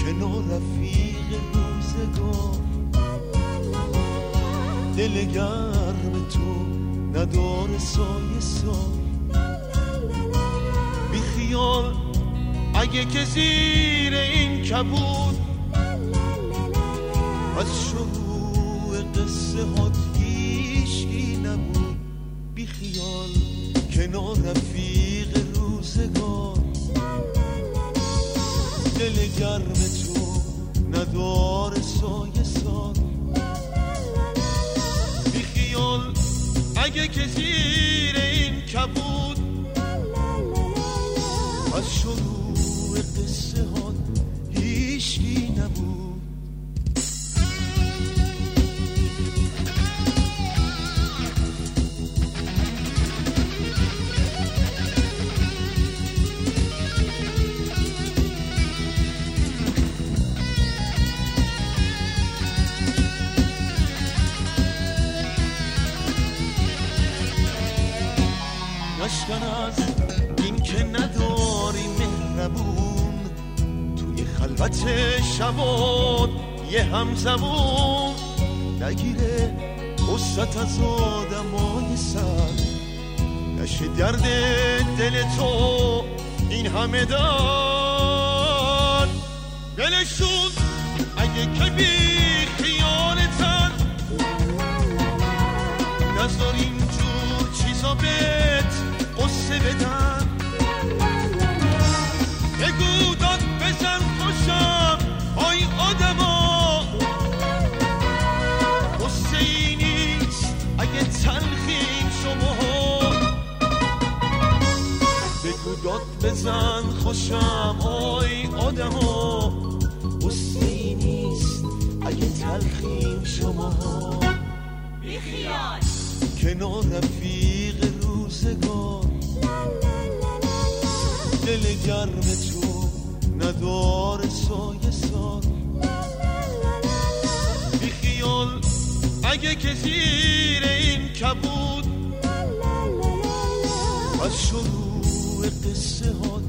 کنار رفیق روزگار، دل گرم تو نداره سایه سال. بی خیال اگه که زیر این کبود از شروع قصه هات هیچکی نبود. بی خیال کنار رفیق روزگار، دل گرم تو نداره سایه سال. بی خیال اگه که زیر این کبود از شروع قصه ها هیچکی نبود. نشکن از این که نداری مهربون، توی خلوت شبان یه همزبون نگیره قصت از آدمای سر. نشه درد دل تو این همه دار دلشون اگه که بی خیالتن. نذار اینجور چیزا بهت قصه بدن. بگو داد بزن خوشم آی آدما، قصه ای نیست اگه تلخیم شما. بگو داد بزن خوشم آی آدما، قصه ای نیست اگه تلخیم شما. بی خیال کنار رفیق روزگار، دل گرم تو نداره سایه سال. بی خیال اگه که زیر این کبود از شروع قصه ها